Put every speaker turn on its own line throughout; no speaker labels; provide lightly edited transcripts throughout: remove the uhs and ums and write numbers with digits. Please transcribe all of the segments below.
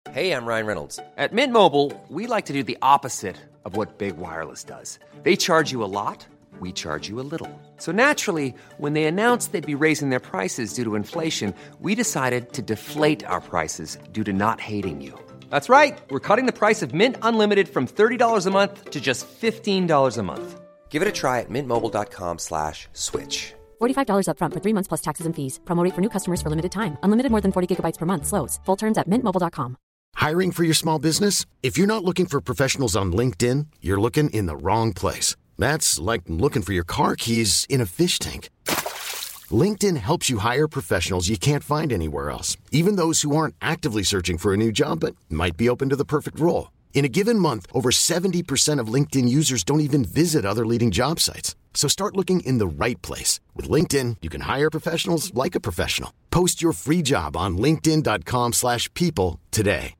Hey, I'm Ryan Reynolds.
At Mint Mobile, we like to do the opposite of what Big Wireless does. They charge you a lot, we charge you a little. So naturally, when they announced they'd be raising their prices due to inflation, we decided to deflate our prices due to not hating you. That's right. We're cutting the price of Mint Unlimited from $30 a month to just $15 a month.
Give it a try at mintmobile.com/switch.
$45 up front for 3 months plus taxes and fees. Promo rate for new customers for limited time. Unlimited more than 40 gigabytes per month. Slows full terms at mintmobile.com.
Hiring for your small business? If you're not looking for professionals on LinkedIn, you're looking in the wrong place. That's like looking for your car keys in a fish tank. LinkedIn helps you hire professionals you can't find anywhere else, even those who aren't actively searching for a new job but might be open to the perfect role. In a given month, over 70% of LinkedIn users don't even visit other leading job sites. So start looking in the right place. With LinkedIn, you can hire professionals like a professional. Post your free job on linkedin.com/people today.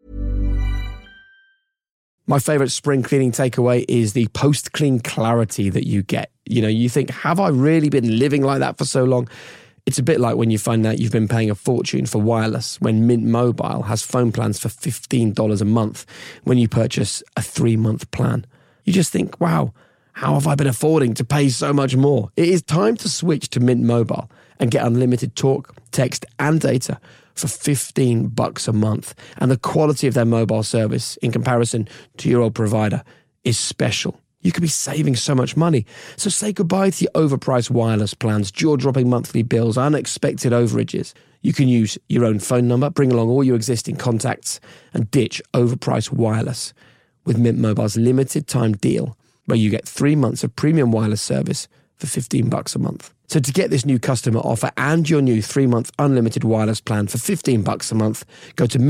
My favourite spring cleaning takeaway is the post-clean clarity that you get. You know, you think, have I really been living like that for so long? It's a bit like when you find out you've been paying a fortune for wireless when Mint Mobile has phone plans for $15 a month when you purchase a 3-month plan. You just think, wow, how have I been affording to pay so much more? It is time to switch to Mint Mobile and get unlimited talk, text and data for $15 a month. And the quality of their mobile service in comparison to your old provider is special. You could be saving so much money. So say goodbye to your overpriced wireless plans, jaw-dropping monthly bills, unexpected overages. You can use your own phone number, bring along all your existing contacts, and ditch overpriced wireless with Mint Mobile's limited time deal, where you get 3 months of premium wireless service for $15 a month. So to get this new customer offer and your new 3-month unlimited wireless plan for $15 a month, go to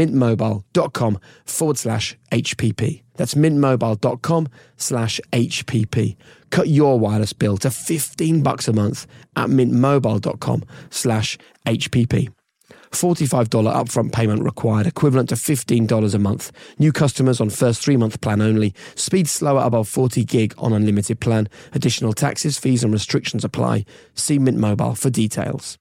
mintmobile.com/HPP. That's mintmobile.com/HPP. Cut your wireless bill to $15 a month at mintmobile.com/HPP. $45 upfront payment required, equivalent to $15 a month. New customers on first 3-month plan only. Speed slower above 40 gig on unlimited plan. Additional taxes, fees and restrictions apply. See Mint Mobile for details.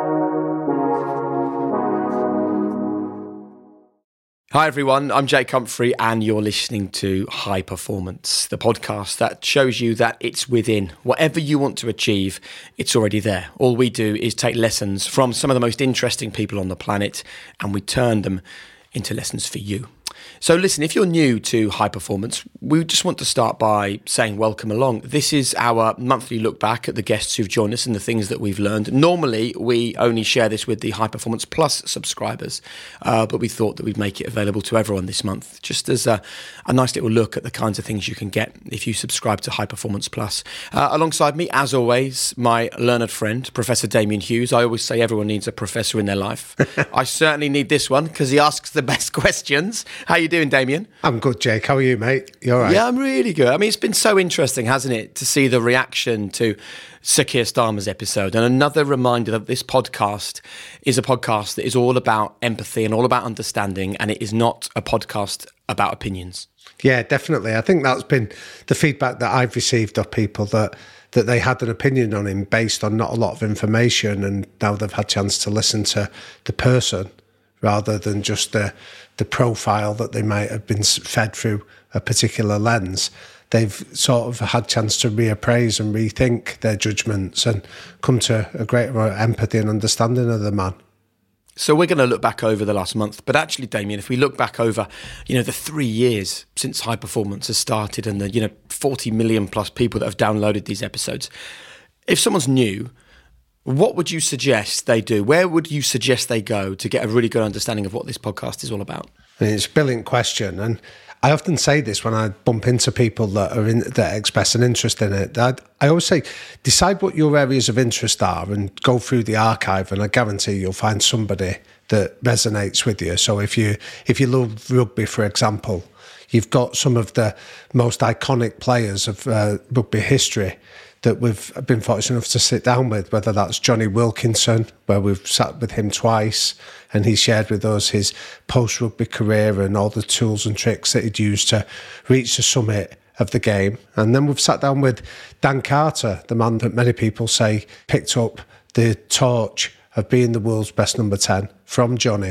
Hi everyone, I'm Jake Humphrey and you're listening to High Performance, the podcast that shows you that it's within. Whatever you want to achieve, it's already there. All we do is take lessons from some of the most interesting people on the planet and we turn them into lessons for you. So listen, if you're new to High Performance, we just want to start by saying welcome along. This is our monthly look back at the guests who've joined us and the things that we've learned. Normally, we only share this with the High Performance Plus subscribers, but we thought that we'd make it available to everyone this month, just as a nice little look at the kinds of things you can get if you subscribe to High Performance Plus. Alongside me, as always, my learned friend, Professor Damien Hughes. I always say everyone needs a professor in their life. I certainly need this one because he asks the best questions. How you doing, Damien?
I'm good, Jake. How are you, mate? You all right?
Yeah, I'm really good. I mean, it's been so interesting, hasn't it, to see the reaction to Sir Keir Starmer's episode. And another reminder that this podcast is a podcast that is all about empathy and all about understanding, and it is not a podcast about opinions.
Yeah, definitely. I think that's been the feedback that I've received of people that they had an opinion on him based on not a lot of information, and now they've had a chance to listen to the person rather than just the profile that they might have been fed through a particular lens. They've sort of had a chance to reappraise and rethink their judgments and come to a greater empathy and understanding of the man.
So we're going to look back over the last month, but actually, Damien, if we look back over, the 3 years since High Performance has started and the, 40 million plus people that have downloaded these episodes, if someone's new, what would you suggest they do? Where would you suggest they go to get a really good understanding of what this podcast is all about?
It's a brilliant question. And I often say this when I bump into people that express an interest in it. I always say, decide what your areas of interest are and go through the archive, and I guarantee you'll find somebody that resonates with you. So if you love rugby, for example, you've got some of the most iconic players of rugby history that we've been fortunate enough to sit down with, whether that's Jonny Wilkinson, where we've sat with him twice, and he shared with us his post-rugby career and all the tools and tricks that he'd used to reach the summit of the game. And then we've sat down with Dan Carter, the man that many people say picked up the torch of being the world's best number 10 from Johnny,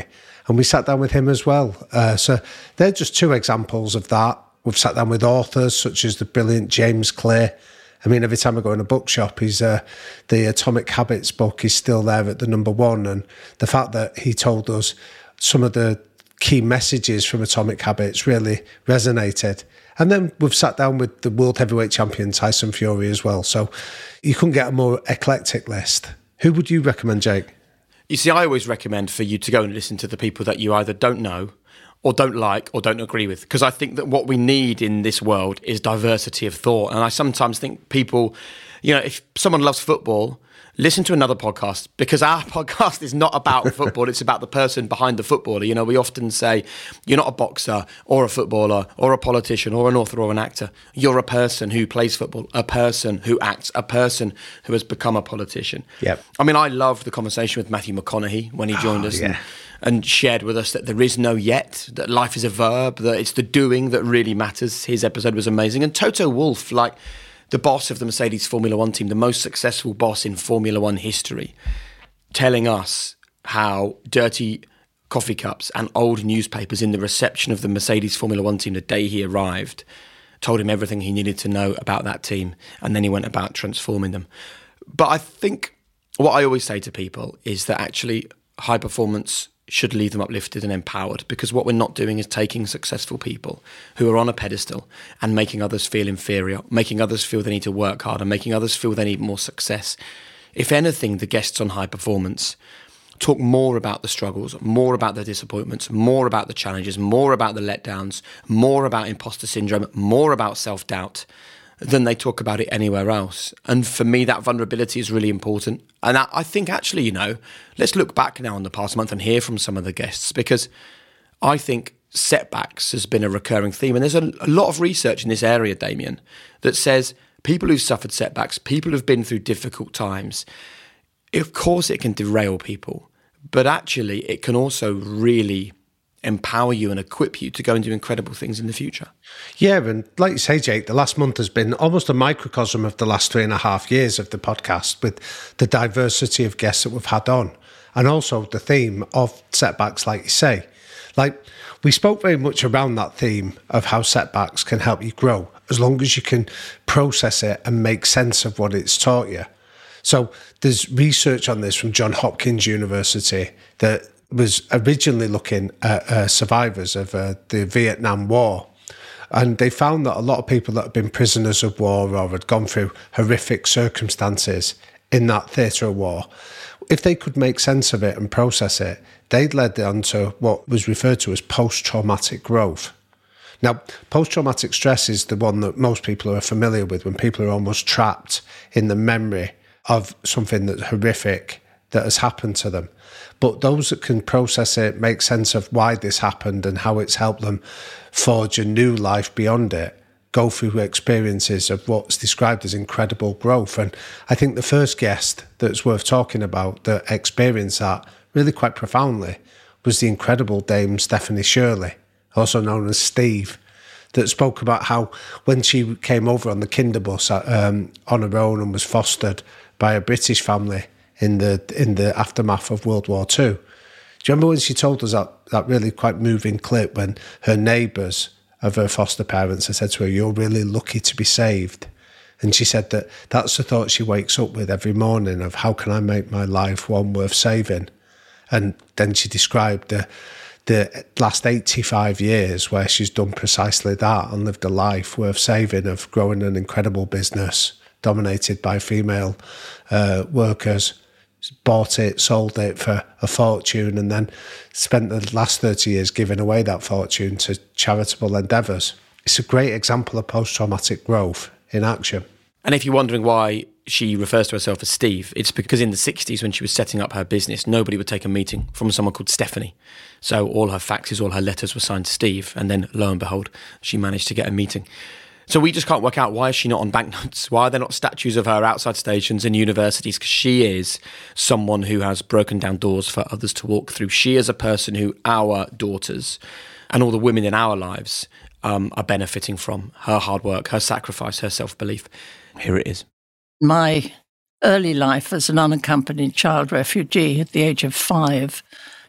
And we sat down with him as well. So they're just two examples of that. We've sat down with authors such as the brilliant James Clear. I mean, every time I go in a bookshop, the Atomic Habits book is still there at the number one. And the fact that he told us some of the key messages from Atomic Habits really resonated. And then we've sat down with the world heavyweight champion, Tyson Fury, as well. So you couldn't get a more eclectic list. Who would you recommend, Jake?
You see, I always recommend for you to go and listen to the people that you either don't know or don't like or don't agree with. Because I think that what we need in this world is diversity of thought. And I sometimes think people, if someone loves football, listen to another podcast, because our podcast is not about football. It's about the person behind the footballer. We often say, you're not a boxer or a footballer or a politician or an author or an actor. You're a person who plays football, a person who acts, a person who has become a politician.
Yep.
I mean, I loved the conversation with Matthew McConaughey when he joined us and shared with us that there is no yet, that life is a verb, that it's the doing that really matters. His episode was amazing. And Toto Wolff, the boss of the Mercedes Formula One team, the most successful boss in Formula One history, telling us how dirty coffee cups and old newspapers in the reception of the Mercedes Formula One team the day he arrived told him everything he needed to know about that team, and then he went about transforming them. But I think what I always say to people is that actually high performance should leave them uplifted and empowered, because what we're not doing is taking successful people who are on a pedestal and making others feel inferior, making others feel they need to work harder, making others feel they need more success. If anything, the guests on High Performance talk more about the struggles, more about the disappointments, more about the challenges, more about the letdowns, more about imposter syndrome, more about self-doubt than they talk about it anywhere else. And for me, that vulnerability is really important. And I think actually, let's look back now on the past month and hear from some of the guests, because I think setbacks has been a recurring theme. And there's a lot of research in this area, Damien, that says people who've suffered setbacks, people who've been through difficult times, of course it can derail people, but actually it can also really empower you and equip you to go and do incredible things in the future.
Yeah, and like you say, Jake, the last month has been almost a microcosm of the last 3.5 years of the podcast, with the diversity of guests that we've had on, and also the theme of setbacks, like you say. We spoke very much around that theme of how setbacks can help you grow, as long as you can process it and make sense of what it's taught you. So there's research on this from Johns Hopkins University that was originally looking at survivors of the Vietnam War. And they found that a lot of people that had been prisoners of war or had gone through horrific circumstances in that theatre of war, if they could make sense of it and process it, they'd led on to what was referred to as post-traumatic growth. Now, post-traumatic stress is the one that most people are familiar with, when people are almost trapped in the memory of something that's horrific that has happened to them. But those that can process it, make sense of why this happened and how it's helped them forge a new life beyond it, go through experiences of what's described as incredible growth. And I think the first guest that's worth talking about that experienced that really quite profoundly was the incredible Dame Stephanie Shirley, also known as Steve, that spoke about how when she came over on the Kinderbus on her own and was fostered by a British family in the aftermath of World War II. Do you remember when she told us that really quite moving clip when her neighbours of her foster parents had said to her, "You're really lucky to be saved." And she said that that's the thought she wakes up with every morning, of how can I make my life one worth saving? And then she described the last 85 years where she's done precisely that and lived a life worth saving, of growing an incredible business dominated by female workers, bought it, sold it for a fortune, and then spent the last 30 years giving away that fortune to charitable endeavours. It's a great example of post-traumatic growth in action.
And if you're wondering why she refers to herself as Steve, it's because in the 60s, when she was setting up her business, nobody would take a meeting from someone called Stephanie. So all her faxes, all her letters were signed Steve, and then lo and behold, she managed to get a meeting. So we just can't work out, why is she not on banknotes? Why are there not statues of her outside stations in universities? Because she is someone who has broken down doors for others to walk through. She is a person who our daughters and all the women in our lives are benefiting from. Her hard work, her sacrifice, her self-belief. Here it is.
My early life as an unaccompanied child refugee at the age of 5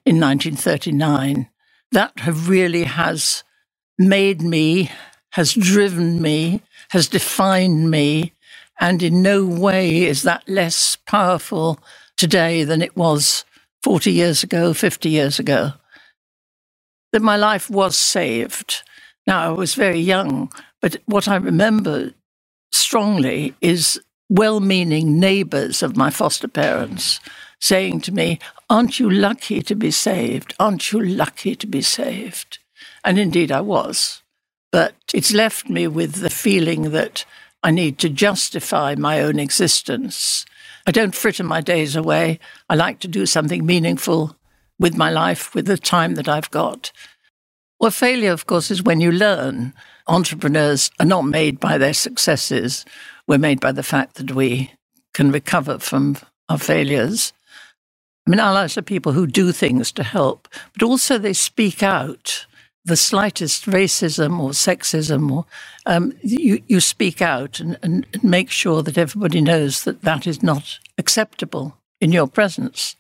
in 1939. That really has made me, has driven me, has defined me, and in no way is that less powerful today than it was 40 years ago, 50 years ago. That my life was saved. Now, I was very young, but what I remember strongly is well-meaning neighbours of my foster parents saying to me, "Aren't you lucky to be saved? Aren't you lucky to be saved?" And indeed I was. But it's left me with the feeling that I need to justify my own existence. I don't fritter my days away. I like to do something meaningful with my life, with the time that I've got. Well, failure, of course, is when you learn. Entrepreneurs are not made by their successes. We're made by the fact that we can recover from our failures. I mean, allies are people who do things to help, but also they speak out. The slightest racism or sexism, or you speak out and make sure that everybody knows that that is not acceptable in your presence.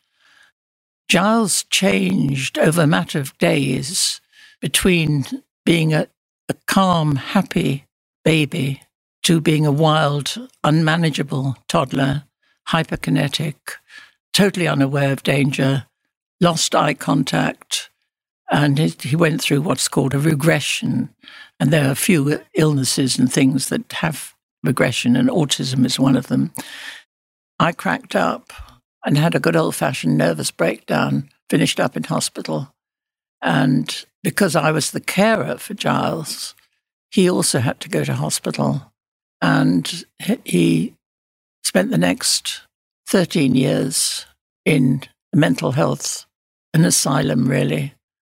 Giles changed over a matter of days between being a calm, happy baby to being a wild, unmanageable toddler, hyperkinetic, totally unaware of danger, lost eye contact, and he went through what's called a regression. And there are a few illnesses and things that have regression, and autism is one of them. I cracked up and had a good old-fashioned nervous breakdown, finished up in hospital. And because I was the carer for Giles, he also had to go to hospital. And he spent the next 13 years in mental health, an asylum, really.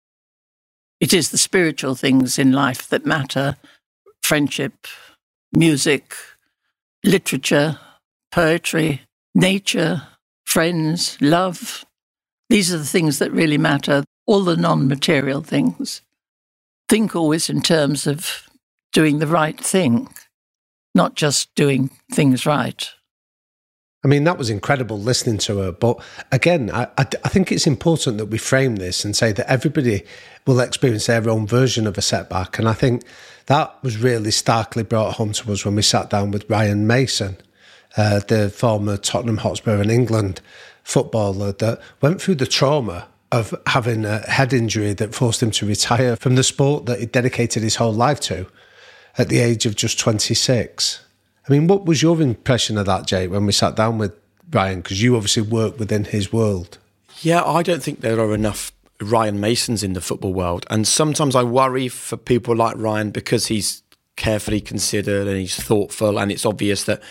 It is the spiritual things in life that matter: friendship, music, literature, poetry, nature, friends, love. These are the things that really matter, all the non-material things. Think always in terms of doing the right thing, not just doing things right.
I mean, that was incredible listening to her. But again, I think it's important that we frame this and say that everybody will experience their own version of a setback. And I think that was really starkly brought home to us when we sat down with Ryan Mason, the former Tottenham Hotspur and England footballer that went through the trauma of having a head injury that forced him to retire from the sport that he dedicated his whole life to at the age of just 26. I mean, what was your impression of that, Jake, when we sat down with Ryan? Because you obviously work within his world.
Yeah, I don't think there are enough Ryan Masons in the football world. And sometimes I worry for people like Ryan because he's carefully considered and he's thoughtful, and it's obvious that,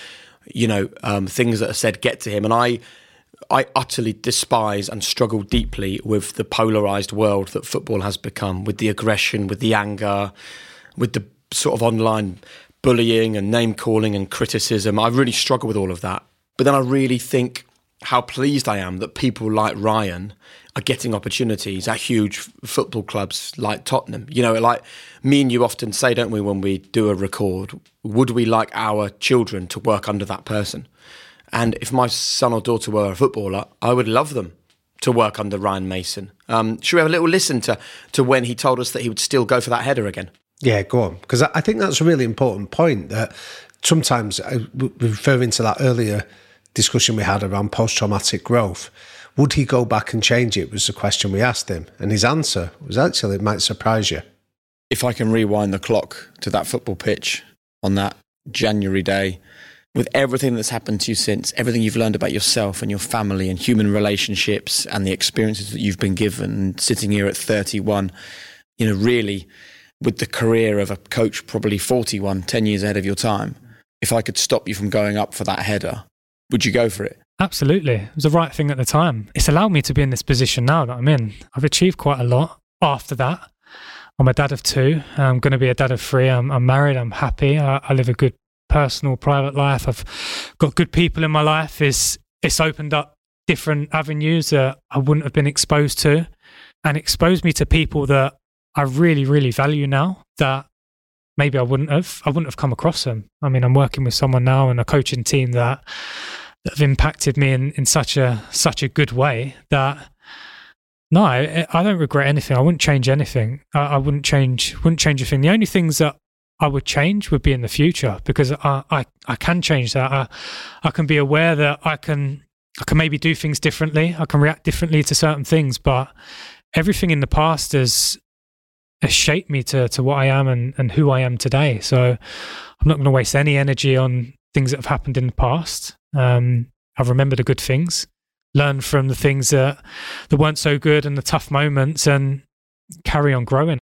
things that are said get to him. And I utterly despise and struggle deeply with the polarised world that football has become, with the aggression, with the anger, with the sort of online bullying and name-calling and criticism. I really struggle with all of that. But then I really think how pleased I am that people like Ryan are getting opportunities at huge football clubs like Tottenham. Like me and you often say, don't we, when we do a record, would we like our children to work under that person? And if my son or daughter were a footballer, I would love them to work under Ryan Mason. Should we have a little listen to when he told us that he would still go for that header again?
Yeah, go on. Because I think that's a really important point, that sometimes, referring to that earlier discussion we had around post-traumatic growth, would he go back and change it was the question we asked him. And his answer was actually, it might surprise you.
If I can rewind the clock to that football pitch on that January day, with everything that's happened to you since, everything you've learned about yourself and your family and human relationships and the experiences that you've been given, sitting here at 31, really with the career of a coach probably 41, 10 years ahead of your time, if I could stop you from going up for that header, would you go for it?
Absolutely. It was the right thing at the time. It's allowed me to be in this position now that I'm in. I've achieved quite a lot after that. I'm a dad of 2. I'm going to be a dad of 3. I'm married. I'm happy. I live a good personal, private life. I've got good people in my life. It's opened up different avenues that I wouldn't have been exposed to, and exposed me to people that I really, really value now that maybe I wouldn't have come across them. I mean, I'm working with someone now and a coaching team that have impacted me in such a good way that No, I don't regret anything. I wouldn't change anything. I wouldn't change a thing. The only things that I would change would be in the future, because I can change that. I can be aware that I can maybe do things differently. I can react differently to certain things, but everything in the past has shaped me to what I am and who I am today. So I'm not going to waste any energy on things that have happened in the past. I've remembered the good things, learn from the things that weren't so good and the tough moments, and carry on growing.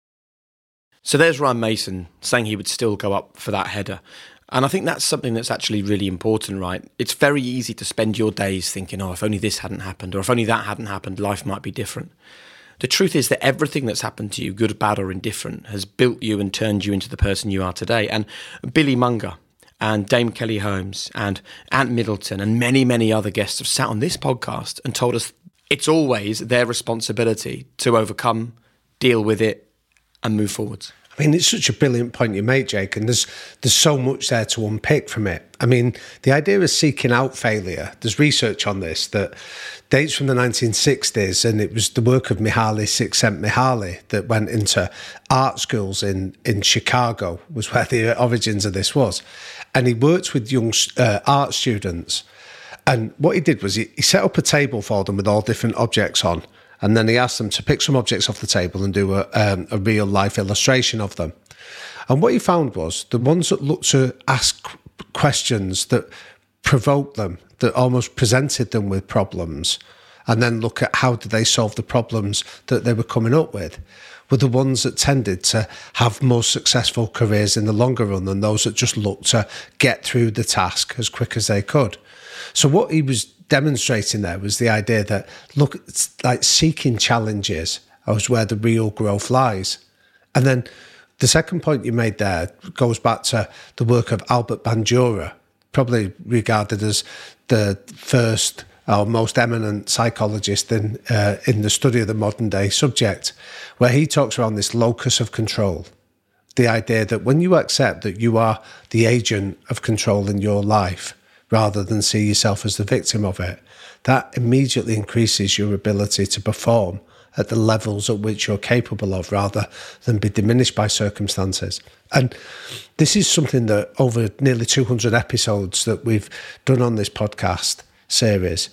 So there's Ryan Mason saying he would still go up for that header. And I think that's something that's actually really important, right? It's very easy to spend your days thinking, oh, if only this hadn't happened, or if only that hadn't happened, life might be different. The truth is that everything that's happened to you, good, bad or indifferent, has built you and turned you into the person you are today. And Billy Munger and Dame Kelly Holmes and Ant Middleton and many, many other guests have sat on this podcast and told us it's always their responsibility to overcome, deal with it and move forwards.
I mean, it's such a brilliant point you make, Jake, and there's so much there to unpick from it. I mean, the idea of seeking out failure, there's research on this that dates from the 1960s, and it was the work of Mihaly Csikszentmihalyi that went into art schools in Chicago, was where the origins of this was. And he worked with young art students. And what he did was he set up a table for them with all different objects on. And then he asked them to pick some objects off the table and do a real life illustration of them. And what he found was the ones that looked to ask questions that provoked them, that almost presented them with problems, and then look at how did they solve the problems that they were coming up with, were the ones that tended to have more successful careers in the longer run than those that just looked to get through the task as quick as they could. So what he was demonstrating there was the idea that, look, it's like seeking challenges is where the real growth lies. And then the second point you made there goes back to the work of Albert Bandura, probably regarded as the first or most eminent psychologist in the study of the modern day subject, where he talks around this locus of control. The idea that when you accept that you are the agent of control in your life, rather than see yourself as the victim of it, that immediately increases your ability to perform at the levels at which you're capable of, rather than be diminished by circumstances. And this is something that over nearly 200 episodes that we've done on this podcast series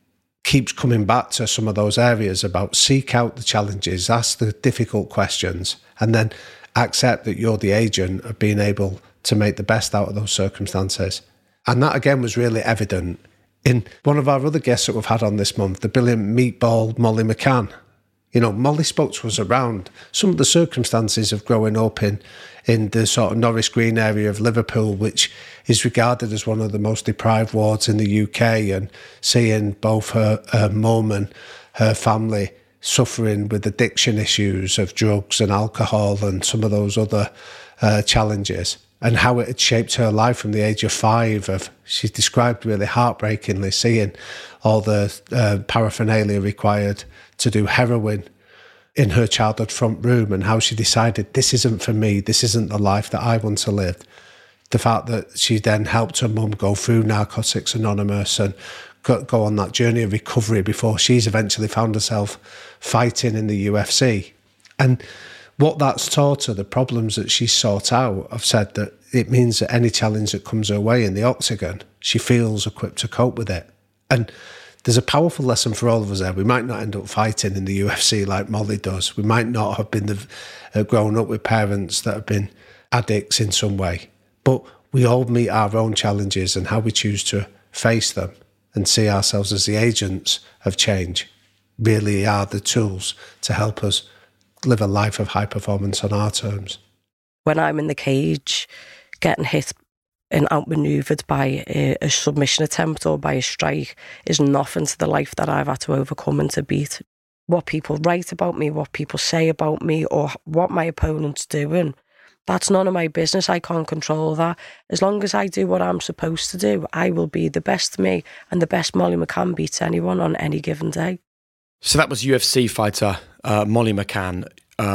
keeps coming back to some of those areas about seek out the challenges, ask the difficult questions, and then accept that you're the agent of being able to make the best out of those circumstances. And that, again, was really evident in one of our other guests that we've had on this month, the brilliant meatball Molly McCann. You know, Molly spoke to us around some of the circumstances of growing up in the sort of Norris Green area of Liverpool, which is regarded as one of the most deprived wards in the UK, and seeing both her mum and her family suffering with addiction issues of drugs and alcohol and some of those other challenges, and how it had shaped her life from the age of 5. She described really heartbreakingly seeing all the paraphernalia required to do heroin in her childhood front room, and how she decided, this isn't for me, this isn't the life that I want to live. The fact that she then helped her mum go through Narcotics Anonymous and go on that journey of recovery before she's eventually found herself fighting in the UFC. And what that's taught her, the problems that she's sought out, have said that it means that any challenge that comes her way in the octagon, she feels equipped to cope with it. And there's a powerful lesson for all of us there. We might not end up fighting in the UFC like Molly does. We might not have been grown up with parents that have been addicts in some way. But we all meet our own challenges, and how we choose to face them and see ourselves as the agents of change really are the tools to help us live a life of high performance on our terms.
When I'm in the cage, getting hit and outmanoeuvred by a submission attempt or by a strike is nothing to the life that I've had to overcome and to beat. What people write about me, what people say about me, or what my opponent's doing, that's none of my business. I can't control that. As long as I do what I'm supposed to do, I will be the best me, and the best Molly McCann beats anyone on any given day.
So that was UFC fighter Molly McCann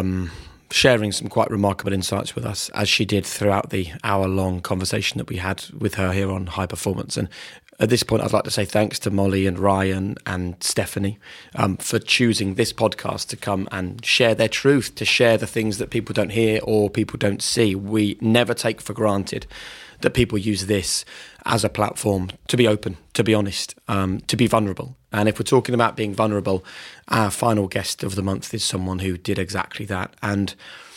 sharing some quite remarkable insights with us, as she did throughout the hour-long conversation that we had with her here on High Performance. And At this point, I'd like to say thanks to Molly and Ryan and Stephanie for choosing this podcast to come and share their truth, to share the things that people don't hear or people don't see. We never take for granted that people use this as a platform to be open, to be honest, to be vulnerable. And if we're talking about being vulnerable, our final guest of the month is someone who did exactly that. And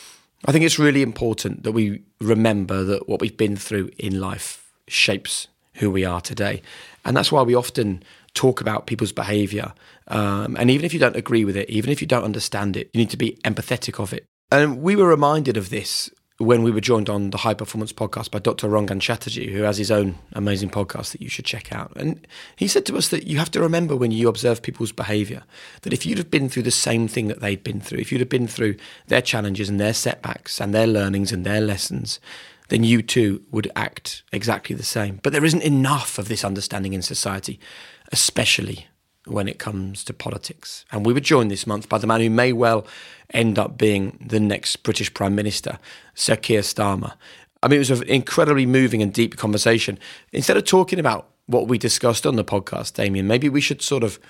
I think it's really important that we remember that what we've been through in life shapes who we are today. And that's why we often talk about people's behaviour. And even if you don't agree with it, even if you don't understand it, you need to be empathetic of it. And we were reminded of this when we were joined on the High Performance podcast by Dr. Rangan Chatterjee, who has his own amazing podcast that you should check out. And he said to us that you have to remember when you observe people's behaviour, that if you'd have been through the same thing that they'd been through, if you'd have been through their challenges and their setbacks and their learnings and their lessons, then you too would act exactly the same. But there isn't enough of this understanding in society, especially when it comes to politics. And we were joined this month by the man who may well end up being the next British Prime Minister, Sir Keir Starmer. I mean, it was an incredibly moving and deep conversation. Instead of talking about what we discussed on the podcast, Damien, maybe we should sort of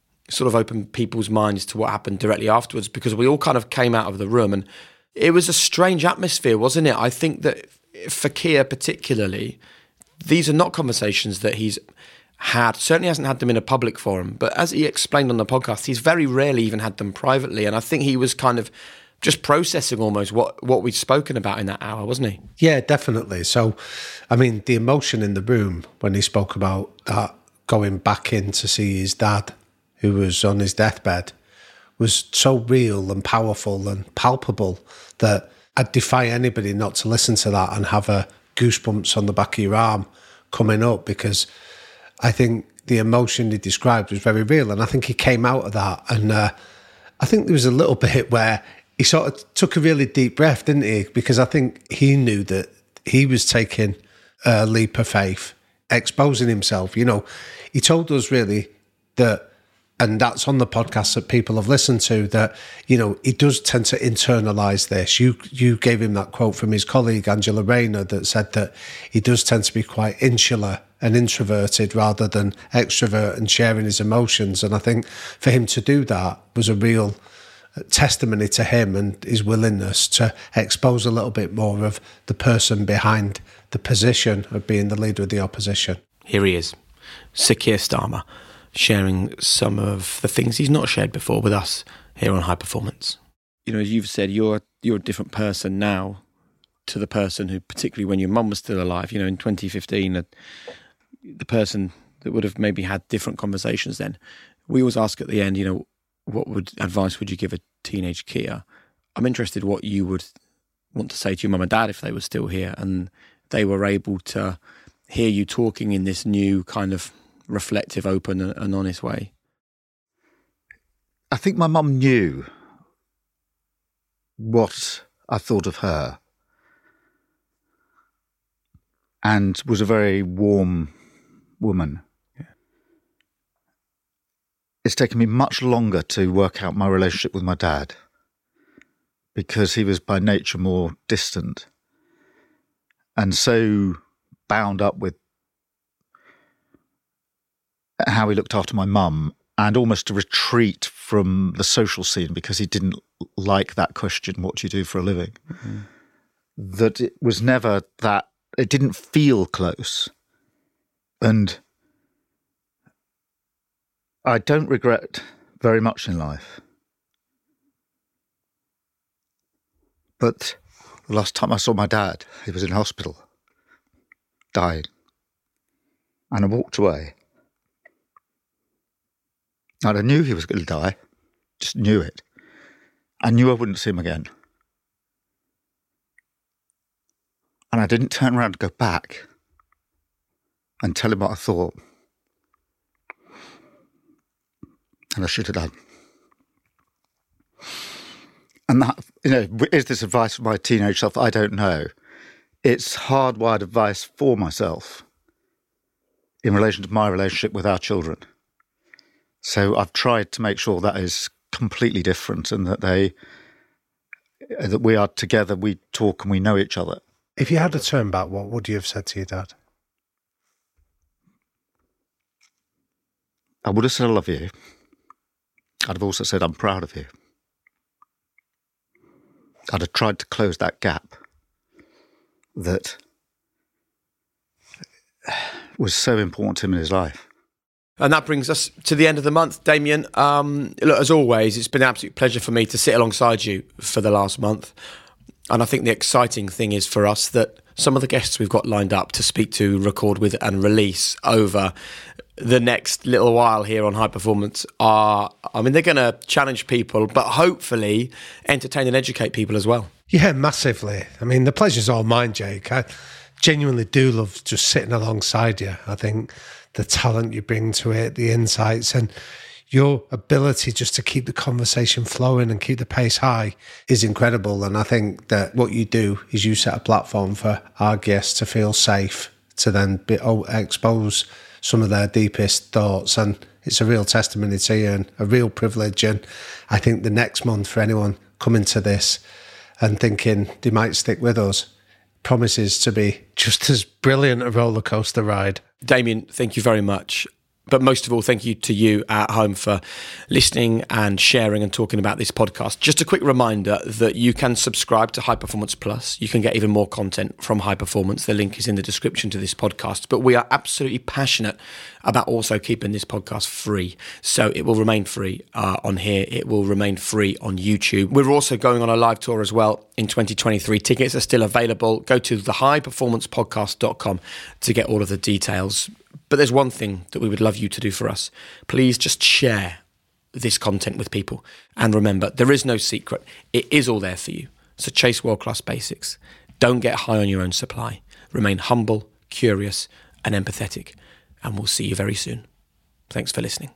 open people's minds to what happened directly afterwards, because we all kind of came out of the room and it was a strange atmosphere, wasn't it? I think that for Keir particularly, these are not conversations that he's had, certainly hasn't had them in a public forum, but as he explained on the podcast, he's very rarely even had them privately. And I think he was kind of just processing almost what we'd spoken about in that hour, wasn't he?
Yeah, definitely. So, I mean, the emotion in the room when he spoke about that, going back in to see his dad, who was on his deathbed, was so real and powerful and palpable that I'd defy anybody not to listen to that and have a goosebumps on the back of your arm coming up, because I think the emotion he described was very real. And I think he came out of that. And I think there was a little bit where he sort of took a really deep breath, didn't he? Because I think he knew that he was taking a leap of faith, exposing himself. You know, he told us really that, and that's on the podcast that people have listened to, that, you know, he does tend to internalise this. You gave him that quote from his colleague, Angela Rayner, that said that he does tend to be quite insular and introverted rather than extrovert and sharing his emotions. And I think for him to do that was a real testimony to him and his willingness to expose a little bit more of the person behind the position of being the leader of the opposition.
Here he is, Sir Keir Starmer, sharing some of the things he's not shared before with us here on High Performance.
You know, as you've said, you're a different person now to the person who, particularly when your mum was still alive, you know, in 2015, the person that would have maybe had different conversations then. We always ask at the end, you know, what advice would you give a teenage Keir? I'm interested what you would want to say to your mum and dad if they were still here and they were able to hear you talking in this new kind of reflective, open and honest way.
I think my mum knew what I thought of her and was a very warm woman. Yeah. It's taken me much longer to work out my relationship with my dad because he was by nature more distant and so bound up with how he looked after my mum and almost a retreat from the social scene because he didn't like that question, what do you do for a living? Mm-hmm. That it was never that, it didn't feel close. And I don't regret very much in life. But the last time I saw my dad, he was in hospital, dying. And I walked away. And I knew he was going to die, just knew it. I knew I wouldn't see him again. And I didn't turn around to go back and tell him what I thought. And I should have done. And that, you know, is this advice for my teenage self? I don't know. It's hardwired advice for myself in relation to my relationship with our children. So I've tried to make sure that is completely different and that that we are together, we talk and we know each other.
If you had to turn back, what would you have said to your dad?
I would have said I love you. I'd have also said I'm proud of you. I'd have tried to close that gap that was so important to him in his life.
And that brings us to the end of the month. Damien, look, as always, it's been an absolute pleasure for me to sit alongside you for the last month. And I think the exciting thing is for us that some of the guests we've got lined up to speak to, record with and release over the next little while here on High Performance are, they're going to challenge people, but hopefully entertain and educate people as well.
Yeah, massively. The pleasure's all mine, Jake. I genuinely do love just sitting alongside you. I think the talent you bring to it, the insights, and your ability just to keep the conversation flowing and keep the pace high is incredible. And I think that what you do is you set a platform for our guests to feel safe, to then expose some of their deepest thoughts. And it's a real testimony to you and a real privilege. And I think the next month for anyone coming to this and thinking they might stick with us promises to be just as brilliant a roller coaster ride.
Damien, thank you very much. But most of all, thank you to you at home for listening and sharing and talking about this podcast. Just a quick reminder that you can subscribe to High Performance Plus. You can get even more content from High Performance. The link is in the description to this podcast. But we are absolutely passionate about also keeping this podcast free. So it will remain free on here. It will remain free on YouTube. We're also going on a live tour as well in 2023. Tickets are still available. Go to thehighperformancepodcast.com to get all of the details. But there's one thing that we would love you to do for us. Please just share this content with people. And remember, there is no secret. It is all there for you. So chase world-class basics. Don't get high on your own supply. Remain humble, curious, and empathetic. And we'll see you very soon. Thanks for listening.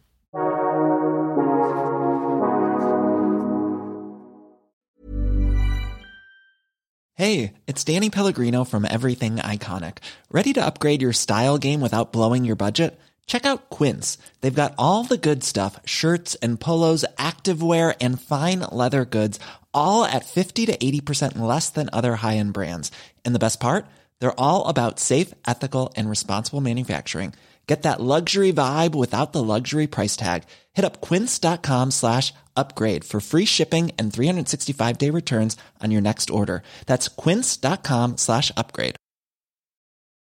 Hey, it's Danny Pellegrino from Everything Iconic. Ready to upgrade your style game without blowing your budget? Check out Quince. They've got all the good stuff, shirts and polos, activewear, and fine leather goods, all at 50 to 80% less than other high-end brands. And the best part? They're all about safe, ethical, and responsible manufacturing. Get that luxury vibe without the luxury price tag. Hit up quince.com/upgrade for free shipping and 365-day returns on your next order. That's quince.com/upgrade.